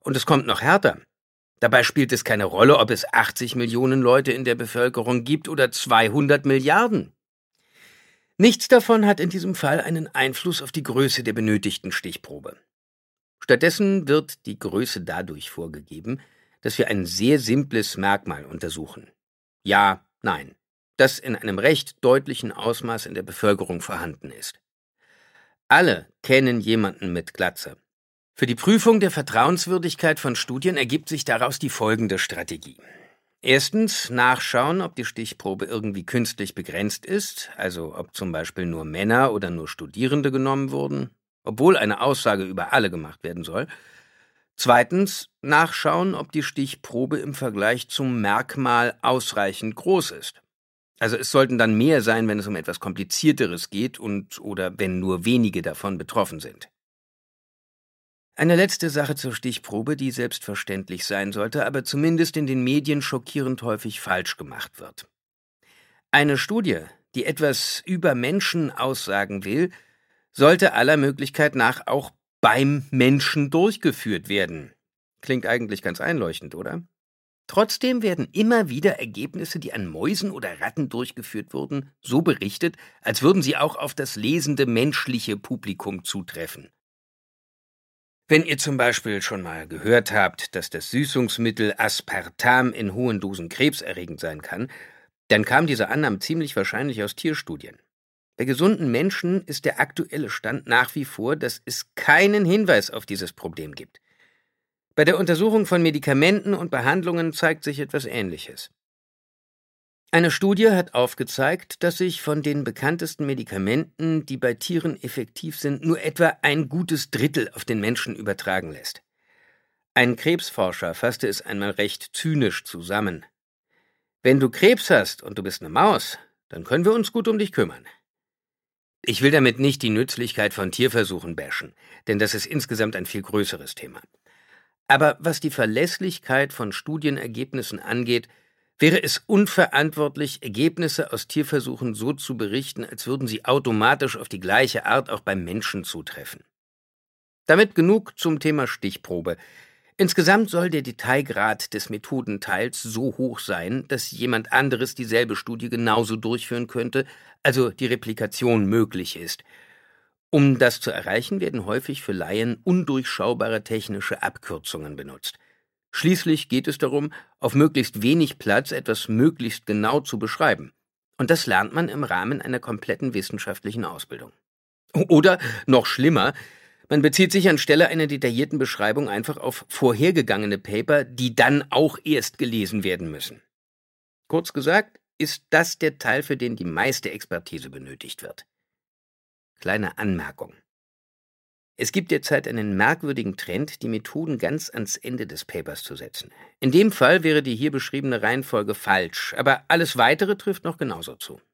Und es kommt noch härter. Dabei spielt es keine Rolle, ob es 80 Millionen Leute in der Bevölkerung gibt oder 200 Milliarden. Nichts davon hat in diesem Fall einen Einfluss auf die Größe der benötigten Stichprobe. Stattdessen wird die Größe dadurch vorgegeben, dass wir ein sehr simples Merkmal untersuchen. Ja, nein, das in einem recht deutlichen Ausmaß in der Bevölkerung vorhanden ist. Alle kennen jemanden mit Glatze. Für die Prüfung der Vertrauenswürdigkeit von Studien ergibt sich daraus die folgende Strategie. Erstens nachschauen, ob die Stichprobe irgendwie künstlich begrenzt ist, also ob zum Beispiel nur Männer oder nur Studierende genommen wurden, obwohl eine Aussage über alle gemacht werden soll. Zweitens nachschauen, ob die Stichprobe im Vergleich zum Merkmal ausreichend groß ist. Also es sollten dann mehr sein, wenn es um etwas Komplizierteres geht oder wenn nur wenige davon betroffen sind. Eine letzte Sache zur Stichprobe, die selbstverständlich sein sollte, aber zumindest in den Medien schockierend häufig falsch gemacht wird. Eine Studie, die etwas über Menschen aussagen will, sollte aller Möglichkeit nach auch beim Menschen durchgeführt werden. Klingt eigentlich ganz einleuchtend, oder? Trotzdem werden immer wieder Ergebnisse, die an Mäusen oder Ratten durchgeführt wurden, so berichtet, als würden sie auch auf das lesende menschliche Publikum zutreffen. Wenn ihr zum Beispiel schon mal gehört habt, dass das Süßungsmittel Aspartam in hohen Dosen krebserregend sein kann, dann kam diese Annahme ziemlich wahrscheinlich aus Tierstudien. Bei gesunden Menschen ist der aktuelle Stand nach wie vor, dass es keinen Hinweis auf dieses Problem gibt. Bei der Untersuchung von Medikamenten und Behandlungen zeigt sich etwas Ähnliches. Eine Studie hat aufgezeigt, dass sich von den bekanntesten Medikamenten, die bei Tieren effektiv sind, nur etwa ein gutes Drittel auf den Menschen übertragen lässt. Ein Krebsforscher fasste es einmal recht zynisch zusammen. Wenn du Krebs hast und du bist eine Maus, dann können wir uns gut um dich kümmern. Ich will damit nicht die Nützlichkeit von Tierversuchen bashen, denn das ist insgesamt ein viel größeres Thema. Aber was die Verlässlichkeit von Studienergebnissen angeht, wäre es unverantwortlich, Ergebnisse aus Tierversuchen so zu berichten, als würden sie automatisch auf die gleiche Art auch beim Menschen zutreffen. Damit genug zum Thema Stichprobe. Insgesamt soll der Detailgrad des Methodenteils so hoch sein, dass jemand anderes dieselbe Studie genauso durchführen könnte, also die Replikation möglich ist. Um das zu erreichen, werden häufig für Laien undurchschaubare technische Abkürzungen benutzt. Schließlich geht es darum, auf möglichst wenig Platz etwas möglichst genau zu beschreiben. Und das lernt man im Rahmen einer kompletten wissenschaftlichen Ausbildung. Oder, noch schlimmer, man bezieht sich anstelle einer detaillierten Beschreibung einfach auf vorhergegangene Paper, die dann auch erst gelesen werden müssen. Kurz gesagt, ist das der Teil, für den die meiste Expertise benötigt wird. Kleine Anmerkung. Es gibt derzeit einen merkwürdigen Trend, die Methoden ganz ans Ende des Papers zu setzen. In dem Fall wäre die hier beschriebene Reihenfolge falsch, aber alles Weitere trifft noch genauso zu.